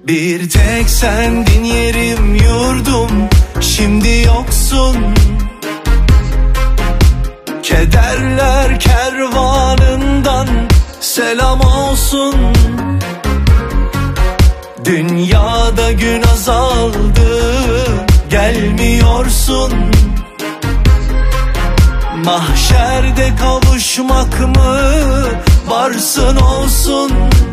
Bir tek sendin yerim yurdum, şimdi yoksun. Kederler kervanından selam olsun. Dünyada gün azaldı, gelmiyorsun. Mahşerde kavuşmak mı varsın olsun.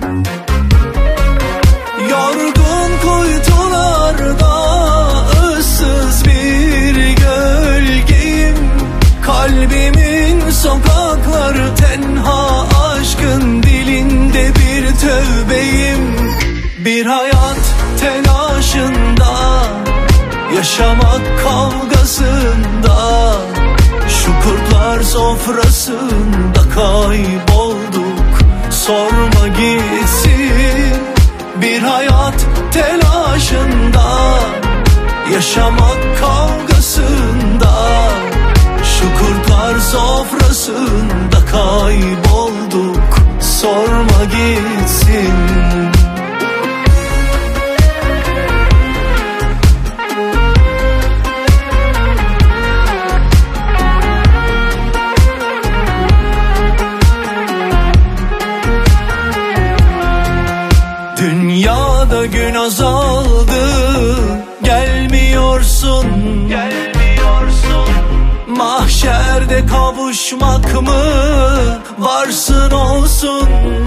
Yorgun kuytularda ıssız bir gölgeyim. Kalbimin sokakları tenha, aşkın dilinde bir tövbeyim. Bir hayat telaşında, yaşamak kavgasında, şu kurtlar sofrasında kaybolduk, sorma gitsin. Bir hayat telaşında, yaşamak kavgasında, şu kurtlar sofrasında kaybolduk, sorma gitsin. Dünyada gün azaldı, gelmiyorsun. Mahşerde kavuşmak mı varsın olsun.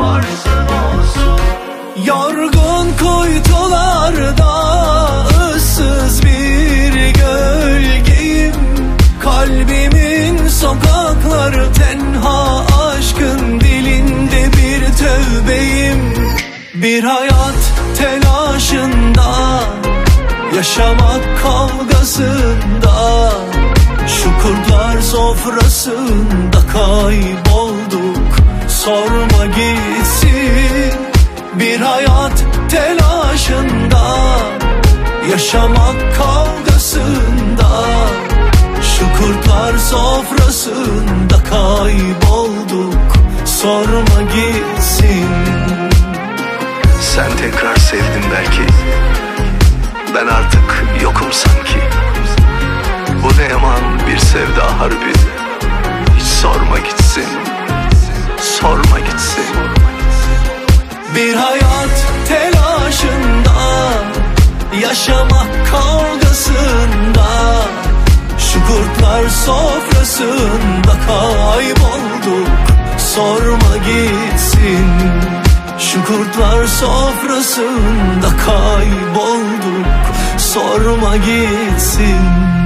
Yorgun kuytularda ıssız bir gölgeyim. Kalbimin sokakları tenha, aşkın dilinde bir tövbeyim. Bir hayat telaşında, yaşamak kavgasında, şu kurtlar sofrasında kaybolduk, sorma gitsin. Bir hayat telaşında, yaşamak kavgasında, şu kurtlar sofrasında kaybolduk, sorma gitsin. Sen tekrar sevdin belki, ben artık yokum sanki. Bu ne yaman bir sevda harbi, hiç sorma gitsin, sorma gitsin. Bir hayat telaşında, yaşamak kavgasında, şu kurtlar sofrasında kaybolduk, sorma gitsin. Şu kurtlar sofrasında kaybolduk, sorma gitsin.